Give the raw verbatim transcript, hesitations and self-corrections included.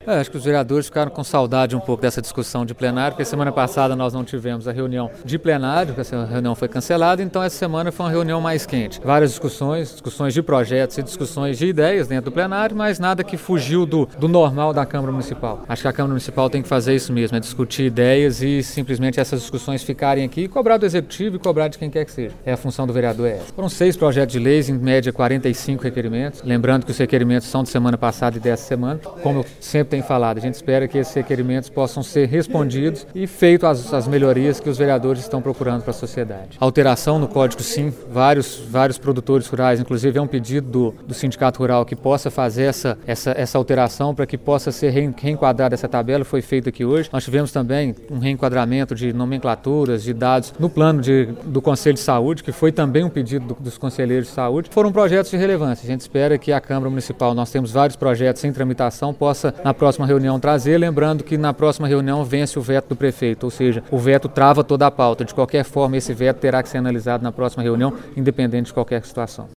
É, acho que os vereadores ficaram com saudade um pouco dessa discussão de plenário, porque semana passada nós não tivemos a reunião de plenário, essa reunião foi cancelada, então essa semana foi uma reunião mais quente. Várias discussões, discussões de projetos e discussões de ideias dentro do plenário, mas nada que fugiu do, do normal da Câmara Municipal. Acho que a Câmara Municipal tem que fazer isso mesmo, é discutir ideias e simplesmente essas discussões ficarem aqui e cobrar do Executivo e cobrar de quem quer que seja. É a função do vereador é essa. Foram seis projetos de leis, em média quarenta e cinco requerimentos, lembrando que os requerimentos são de semana passada e dessa semana. Como eu sempre tenho falado, a gente espera que esses requerimentos possam ser respondidos e feitas as, as melhorias que os vereadores estão procurando para a sociedade. Alteração no Código Sim, vários, vários produtores rurais, inclusive é um pedido do, do Sindicato Rural que possa fazer essa, essa, essa alteração para que possa ser reenquadrada essa tabela, foi feito aqui hoje. Nós tivemos também um reenquadramento de nomenclaturas, de dados no plano de, do Conselho de Saúde, que foi também um pedido do, dos conselheiros de saúde. Foram projetos de relevância. A gente espera que a Câmara Municipal, nós temos vários projetos em tramitação, possa na próxima reunião trazer, lembrando que na próxima reunião vence o veto do prefeito, ou seja, o veto trava toda a pauta. De qualquer forma, esse veto terá que ser analisado na próxima reunião, independente de qualquer situação.